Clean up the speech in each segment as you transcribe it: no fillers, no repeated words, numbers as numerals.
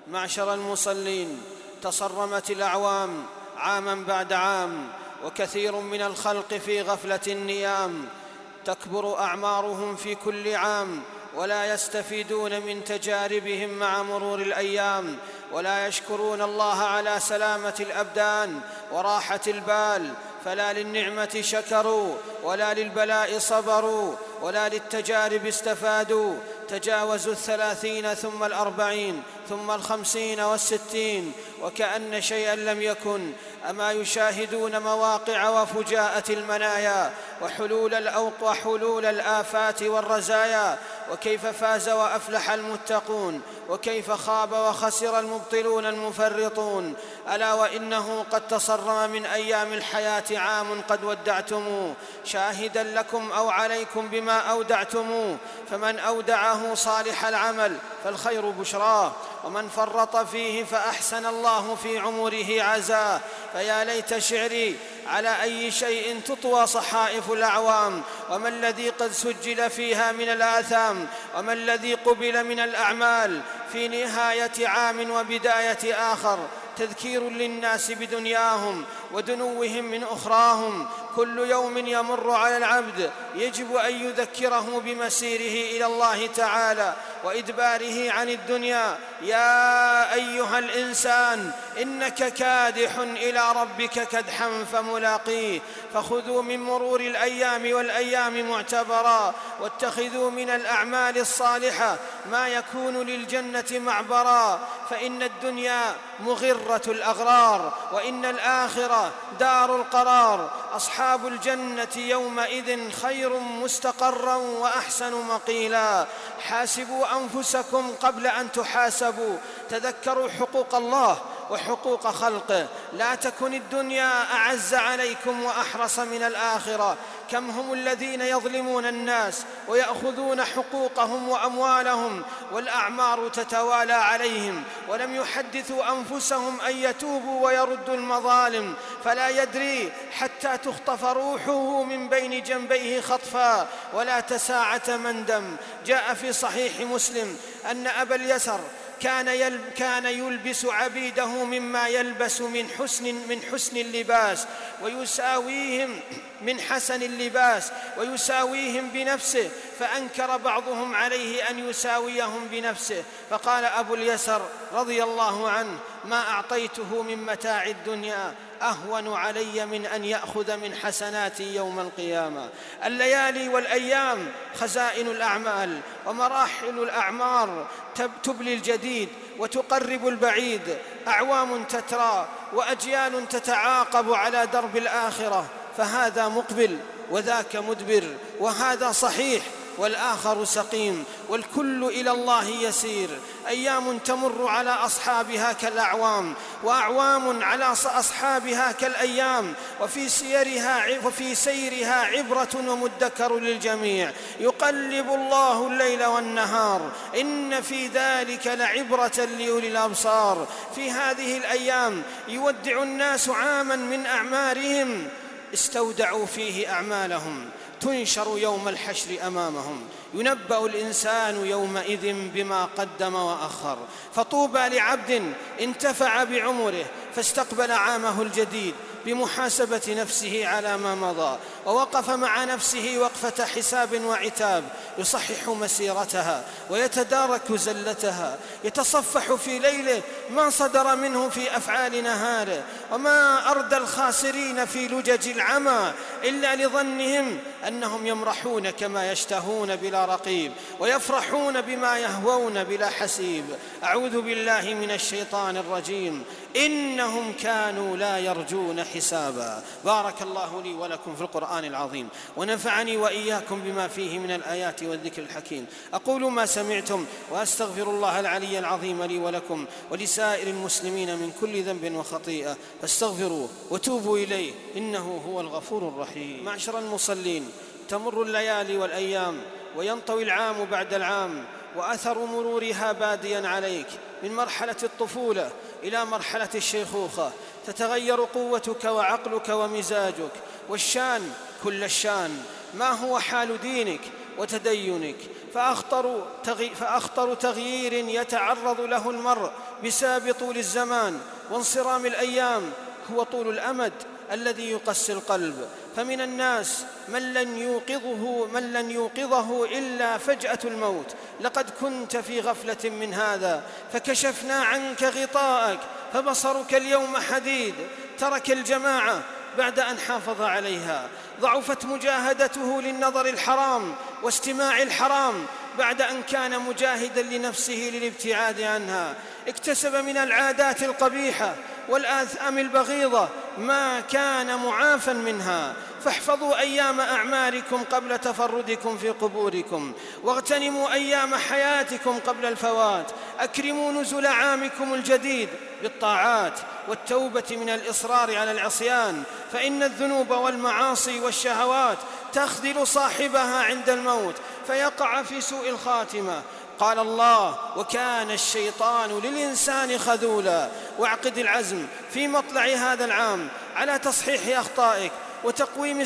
معشر المصلين، تصرمت الأعوام عاما بعد عام، وكثير من الخلق في غفلة نيام، تكبر أعمارهم في كل عام، ولا يستفيدون من تجاربهم مع مرور الأيام، ولا يشكرون الله على سلامة الأبدان وراحة البال، فلا للنعمة شكروا، ولا للبلاء صبروا، ولا للتجارب استفادوا. تجاوزوا 30 ثم 40 ثم 50 و60 وكأن شيئا لم يكن. أما يشاهدون مواقع وفجاءة المنايا وحلول الآفات والرزايا، وكيف فاز وأفلح المتقون، وكيف خاب وخسر المبطلون المفرطون. ألا وإنه قد تصرم من أيام الحياة عام قد ودعتموه، شاهدا لكم أو عليكم بما أودعتموه. فمن أودعه صالح العمل فالخير بشراه، ومن فرط فيه فأحسن الله في عمره عزاه. فيا ليت شعري على أي شيء تطوى صحائف الأعوام، وما الذي قد سجل فيها من الآثام، وما الذي قبل من الأعمال في نهاية عام وبداية آخر. تذكير للناس بدنياهم ودنوهم من أخراهم. كل يوم يمر على العبد يجب أن يذكره بمسيره إلى الله تعالى وإدباره عن الدنيا. يا أيها الإنسان إنك كادح إلى ربك كدحا فملاقيه، فخذوا من مرور الأيام والأيام معتبرا، واتخذوا من الأعمال الصالحة ما يكون للجنة معبرا. فإن الدنيا مغرة الأغرار، وإن الآخرة دار القرار. أصحاب الجنة يومئذ خير مستقرا وأحسن مقيلا. حاسبوا أنفسكم قبل أن تحاسبوا، تذكروا حقوق الله وحقوق خلقه. لا تكن الدنيا أعز عليكم وأحرص من الآخرة. كم هم الذين يظلمون الناس ويأخذون حقوقهم وأموالهم، والأعمار تتوالى عليهم، ولم يحدثوا أنفسهم أن يتوبوا ويردوا المظالم. فلا يدري حتى تخطف روحه من بين جنبيه خطفا، ولا تساعة مندم. جاء في صحيح مسلم أن أبا اليسر كان يلبس عبيده مما يلبس من حسن اللباس، ويساويهم من حسن اللباس، ويساويهم بنفسه. فأنكر بعضهم عليه أن يساويهم بنفسه، فقال أبو اليسر رضي الله عنه: ما أعطيته من متاع الدنيا أهون علي من أن يأخذ من حسناتي يوم القيامة. الليالي والأيام خزائن الأعمال، ومراحل الأعمار تبلي الجديد وتقرب البعيد. أعوام تترى وأجيال تتعاقب على درب الآخرة، فهذا مقبل وذاك مدبر، وهذا صحيح والآخر سقيم، والكل إلى الله يسير. أيام تمر على أصحابها كالأعوام، وأعوام على أصحابها كالأيام، وفي سيرها عبرة ومدكر للجميع. يقلب الله الليل والنهار، إن في ذلك لعبرة لأولي الأبصار. في هذه الأيام يودع الناس عاما من أعمارهم استودعوا فيه أعمالهم، تنشر يوم الحشر أمامهم. ينبأ الإنسان يومئذ بما قدم وأخر. فطوبى لعبد انتفع بعمره فاستقبل عامه الجديد بمحاسبة نفسه على ما مضى، ووقف مع نفسه وقفة حساب وعتاب، يصحح مسيرتها ويتدارك زلتها، يتصفح في ليله ما صدر منه في أفعال نهاره. وما أردى الخاسرين في لجج العمى إلا لظنهم أنهم يمرحون كما يشتهون بلا رقيب، ويفرحون بما يهوون بلا حسيب. أعوذ بالله من الشيطان الرجيم. إنهم كانوا لا يرجون حسابا. بارك الله لي ولكم في القرآن العظيم، ونفعني وإياكم بما فيه من الآيات والذكر الحكيم. أقول ما سمعتم، وأستغفر الله العلي العظيم لي ولكم ولسائر المسلمين من كل ذنب وخطيئة، فاستغفروه وتوبوا إليه إنه هو الغفور الرحيم. معشر المصلين، تمر الليالي والأيام، وينطوي العام بعد العام، وأثر مرورها باديا عليك من مرحلة الطفولة إلى مرحلة الشيخوخة. تتغير قوتك وعقلك ومزاجك، والشان كل الشان ما هو حال دينك وتدينك. فأخطر تغيير يتعرض له المرء بسبب طول الزمان وانصرام الأيام هو طول الأمد الذي يقسي القلب. فمن الناس من لن يوقظه إلا فجأة الموت. لقد كنت في غفلة من هذا فكشفنا عنك غطاءك فبصرك اليوم حديد. ترك الجماعة بعد أن حافظ عليها، ضعفت مجاهدته للنظر الحرام واستماع الحرام بعد أن كان مجاهدا لنفسه للابتعاد عنها. اكتسب من العادات القبيحة والآثام البغيضة ما كان معافى منها. فاحفظوا أيام أعماركم قبل تفردكم في قبوركم، واغتنموا أيام حياتكم قبل الفوات. أكرموا نزل عامكم الجديد بالطاعات والتوبة من الإصرار على العصيان، فإن الذنوب والمعاصي والشهوات تخذل صاحبها عند الموت فيقع في سوء الخاتمة. قال الله: وكان الشيطان للإنسان خذولا. واعقد العزم في مطلع هذا العام على تصحيح أخطائك وتقويم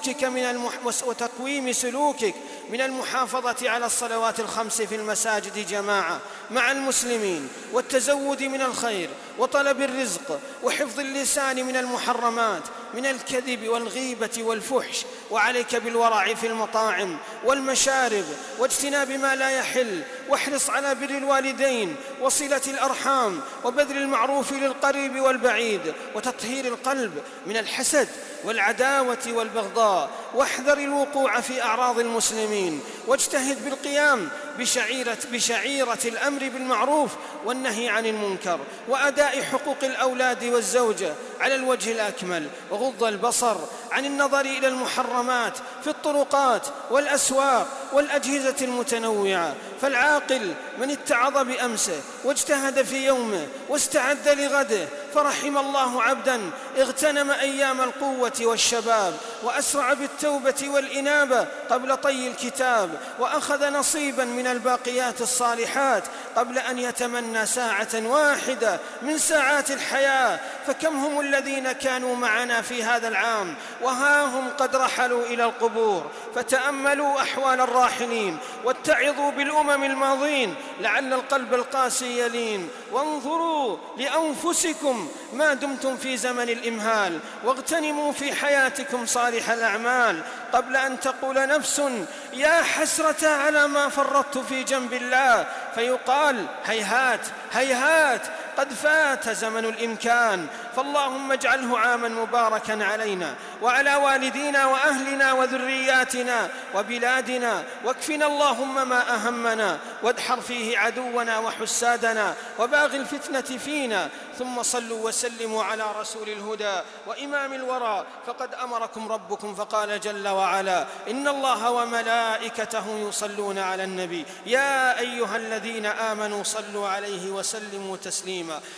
سلوكك من المحافظة على الصلوات الخمس في المساجد جماعة مع المسلمين، والتزود من الخير وطلب الرزق، وحفظ اللسان من المحرمات من الكذب والغيبة والفحش. وعليك بالورع في المطاعم والمشارب واجتناب ما لا يحل، واحرص على بر الوالدين وصلة الأرحام وبذل المعروف للقريب والبعيد، وتطهير القلب من الحسد والعداوة والبغضاء. واحذر الوقوع في أعراض المسلمين، واجتهد بالقيام بشعيرة الأمر بالمعروف والنهي عن المنكر، وأداء حقوق الأولاد والزوجة على الوجه الأكمل. وغض البصر عن النظر إلى المحرمات في الطرقات والأسواق والأجهزة المتنوعة. فالعاقل من اتعظ بأمسه واجتهد في يومه واستعد لغده. فرحم الله عبدا اغتنم أيام القوة والشباب، وأسرع بالتوبة والإنابة قبل طي الكتاب، وأخذ نصيبا من الباقيات الصالحات قبل أن يتمنى ساعة واحدة من ساعات الحياة. فكم هم الذين كانوا معنا في هذا العام وها هم قد رحلوا إلى القبور. فتأملوا أحوال الراحلين واتعظوا بالأمم الماضين لعل القلب القاسي يلين. وانظروا لأنفسكم ما دمتم في زمن الإمهال، واغتنموا في حياتكم صالح الأعمال قبل أن تقول نفس يا حسرة على ما فرطت في جنب الله، فيقال هيهات هيهات قد فات زمن الإمكان. فاللهم اجعله عاما مباركا علينا وعلى والدينا وأهلنا وذرياتنا وبلادنا، واكفنا اللهم ما أهمنا، وادحر فيه عدونا وحسادنا وباغي الفتنة فينا. ثم صلوا وسلموا على رسول الهدى وإمام الورى، فقد أمركم ربكم فقال جل وعلا: إن الله وملائكته يصلون على النبي يا أيها الذين آمنوا صلوا عليه وسلموا تسليما.